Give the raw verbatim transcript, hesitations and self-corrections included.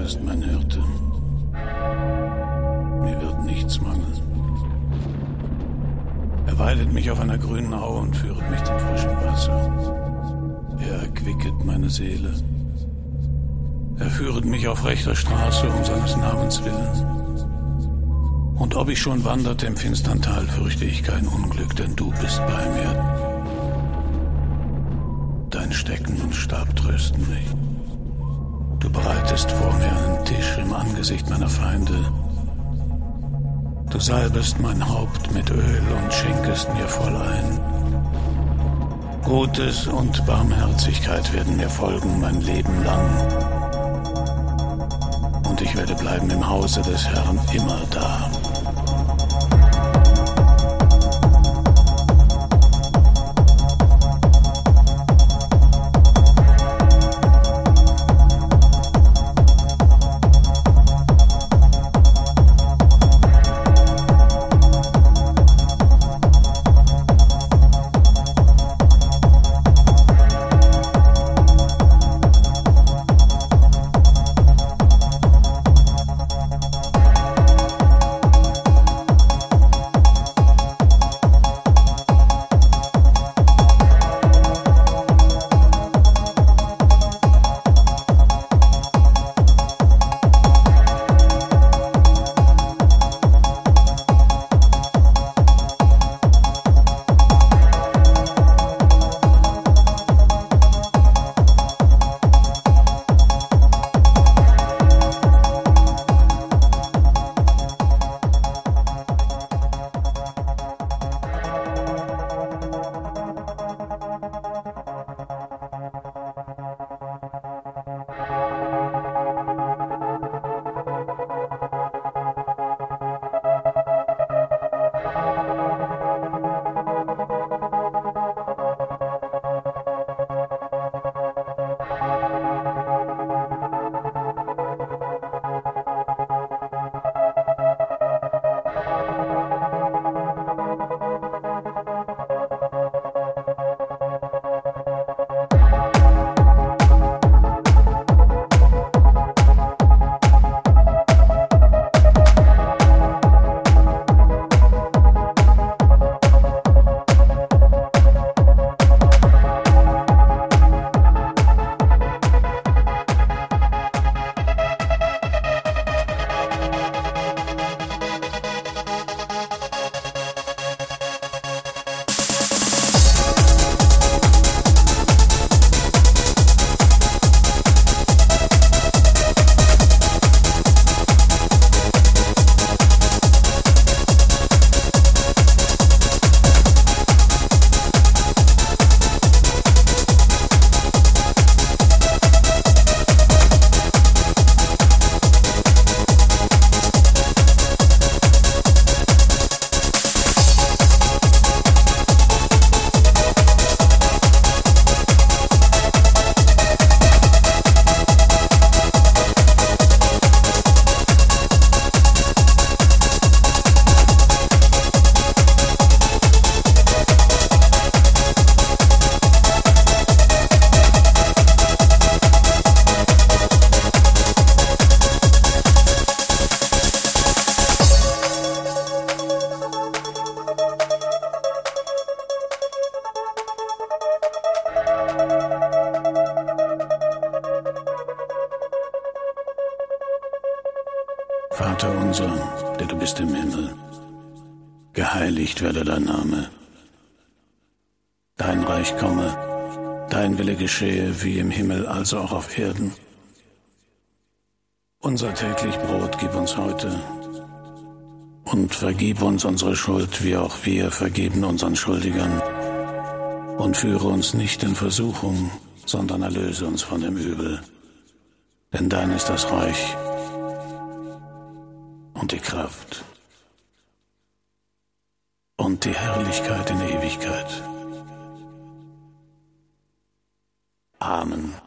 ist mein Hirte. Mir wird nichts mangeln. Er weidet mich auf einer grünen Aue und führet mich zum frischen Wasser. Er erquicket meine Seele. Er führet mich auf rechter Straße um seines Namens willen. Und ob ich schon wanderte im finstern Tal, fürchte ich kein Unglück, denn du bist bei mir. Dein Stecken und Stab trösten mich. Du bereitest vor mir einen Tisch im Angesicht meiner Feinde. Du salbest mein Haupt mit Öl und schenkest mir voll ein. Gutes und Barmherzigkeit werden mir folgen mein Leben lang. Und ich werde bleiben im Hause des Herrn immer da. Vater unser, der du bist im Himmel, geheiligt werde dein Name. Dein Reich komme, dein Wille geschehe, wie im Himmel, also auch auf Erden. Unser täglich Brot gib uns heute und vergib uns unsere Schuld, wie auch wir vergeben unseren Schuldigern. Und führe uns nicht in Versuchung, sondern erlöse uns von dem Übel. Denn dein ist das Reich und die Kraft und die Herrlichkeit in Ewigkeit. Amen.